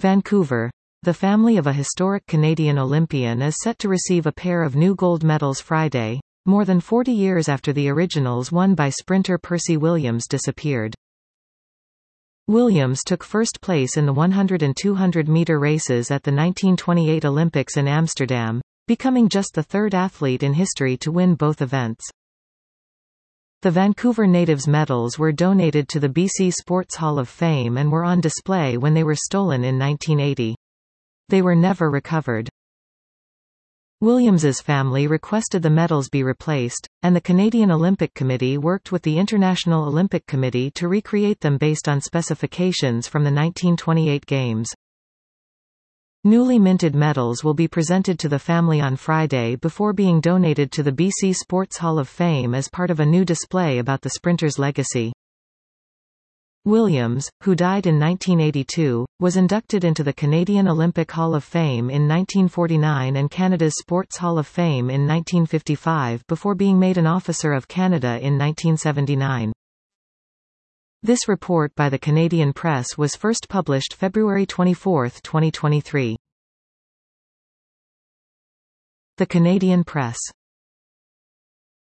Vancouver. The family of a historic Canadian Olympian is set to receive a pair of new gold medals Friday, more than 40 years after the originals won by sprinter Percy Williams disappeared. Williams took first place in the 100 and 200-meter races at the 1928 Olympics in Amsterdam, becoming just the third athlete in history to win both events. The Vancouver natives' medals were donated to the BC Sports Hall of Fame and were on display when they were stolen in 1980. They were never recovered. Williams's family requested the medals be replaced, and the Canadian Olympic Committee worked with the International Olympic Committee to recreate them based on specifications from the 1928 Games. Newly minted medals will be presented to the family on Friday before being donated to the BC Sports Hall of Fame as part of a new display about the sprinter's legacy. Williams, who died in 1982, was inducted into the Canadian Olympic Hall of Fame in 1949 and Canada's Sports Hall of Fame in 1955 before being made an Officer of Canada in 1979. This report by the Canadian Press was first published February 24, 2023. The Canadian Press.